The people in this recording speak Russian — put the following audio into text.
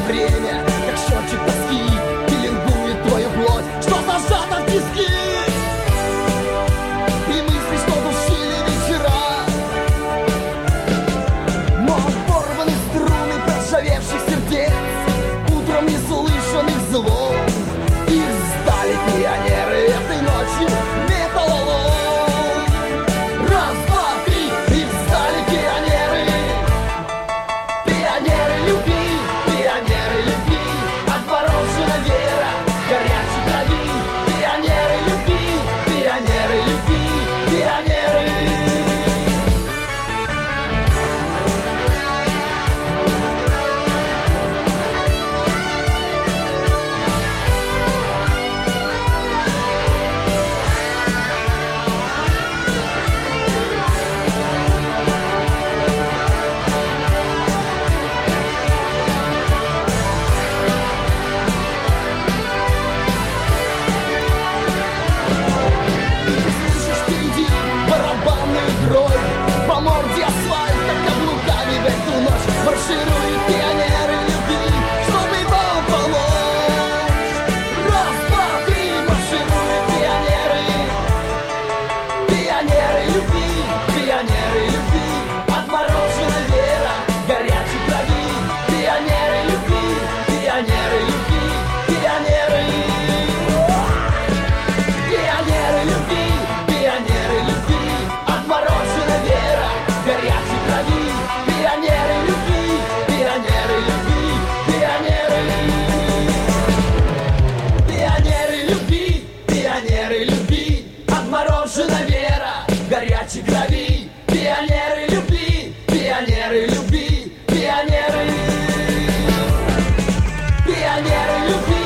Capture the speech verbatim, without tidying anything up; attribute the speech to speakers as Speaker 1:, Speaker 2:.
Speaker 1: время, как счетчик тоски, пеленгует твою плоть, что зажато в тиски. И мысли, что душили вечера, но оборваны струны проржавевших сердец, утром неслышанных звон. Их сдали пионеры этой ночью металлолом. Раз, два, три, их сдали пионеры. Пионеры любви, пионеры любви, отморожена вера, горячей крови. Пионеры любви, пионеры любви, пионеры. Слышишь впереди барабанную дробь, по морде асфальт, как каблуками в эту ночь маршируют пионеры любви, чтобы вам помочь. Раз, два, три, маршируют пионеры. Пионеры любви, пионеры любви, отморожена вера, горячей крови. Пионеры любви, пионеры любви, пионеры. Пионеры любви, пионеры любви, отморожена вера, горячей крови. Пионеры любви, пионеры любви, пионеры. Пионеры любви, пионеры любви, отморожена вера, горячей крови. Пионеры любви, пионеры любви, пионеры. Пионеры любви.